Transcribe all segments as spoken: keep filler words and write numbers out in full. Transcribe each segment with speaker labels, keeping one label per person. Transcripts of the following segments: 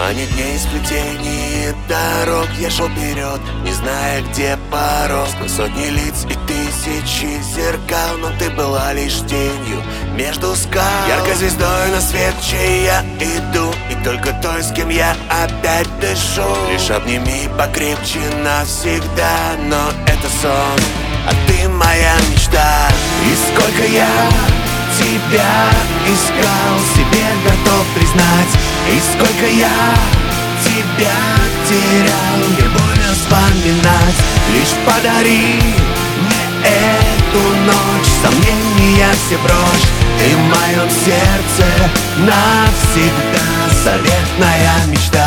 Speaker 1: Тумане дней сплетений дорог я шел вперед, не зная, где порог. Сквозь сотни лиц и тысячи зеркал, но ты была лишь тенью между скал. Яркой звездой на свет, чей я иду, и только той, с кем я опять дышу. Лишь обними покрепче навсегда, но это сон, а ты моя мечта. И сколько я тебя искал, себе готов признать. И сколько я тебя терял, мне больно вспоминать. Лишь подари мне эту ночь, сомнения все прочь. Ты в моем сердце навсегда, заветная мечта.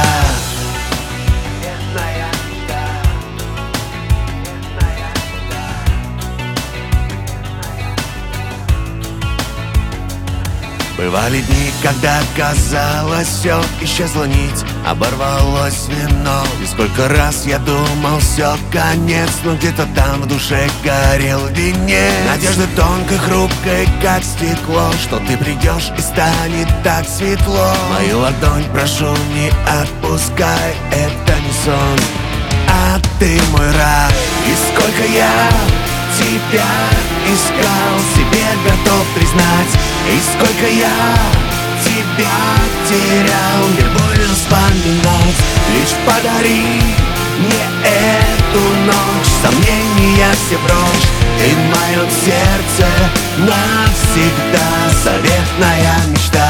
Speaker 1: Бывали дни, когда казалось, все исчезло нить, оборвалось вино. И сколько раз я думал, все конец, но где-то там в душе горел венец. Надежда тонкой, хрупкой, как стекло, что ты придешь и станет так светло. Мою ладонь прошу, не отпускай, это не сон, а ты мой рай. И сколько я тебя искал, себе готов признать. И сколько я тебя терял, мне больно вспоминать. Лишь подари мне эту ночь, сомнения все прочь. Ты в моем сердце навсегда, заветная мечта.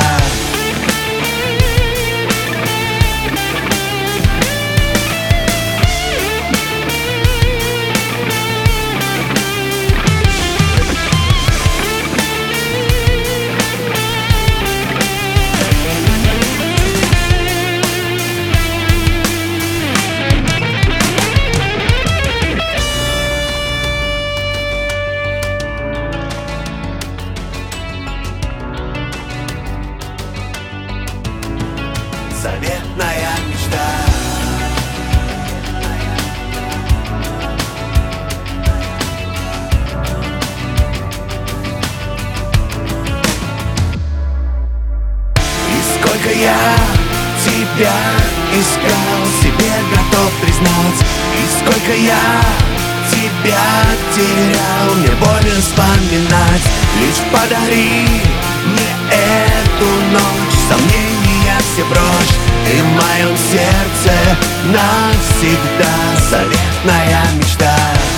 Speaker 1: Заветная мечта. И сколько я тебя искал, себе готов признать. И сколько я тебя терял, мне больно вспоминать. Лишь подари мне эту ночь, сомнения все прочь. Ты в моем сердце навсегда, заветная мечта.